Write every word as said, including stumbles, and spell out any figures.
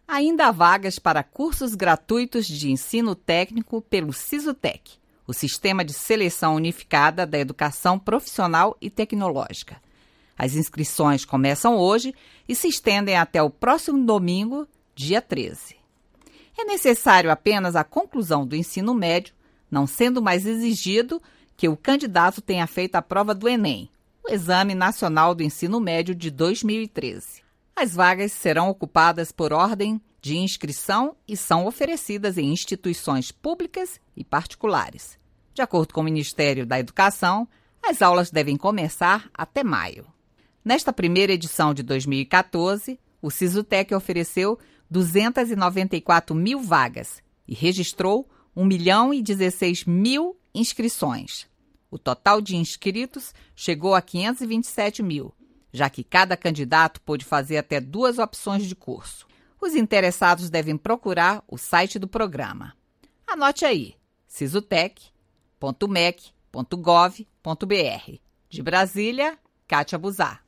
Ainda há vagas para cursos gratuitos de ensino técnico pelo SISUTEC, o Sistema de Seleção Unificada da Educação Profissional e Tecnológica. As inscrições começam hoje e se estendem até o próximo domingo, dia treze. É necessário apenas a conclusão do ensino médio, não sendo mais exigido que o candidato tenha feito a prova do Enem, o Exame Nacional do Ensino Médio de dois mil e treze. As vagas serão ocupadas por ordem de inscrição e são oferecidas em instituições públicas e particulares. De acordo com o Ministério da Educação, as aulas devem começar até maio. Nesta primeira edição de dois mil e quatorze, o SISUTEC ofereceu duzentas e noventa e quatro mil vagas e registrou um milhão e dezesseis mil inscrições. O total de inscritos chegou a quinhentos e vinte e sete mil, já que cada candidato pôde fazer até duas opções de curso. Os interessados devem procurar o site do programa. Anote aí, sisutec ponto mec ponto gov ponto br. De Brasília, Kátia Buzar.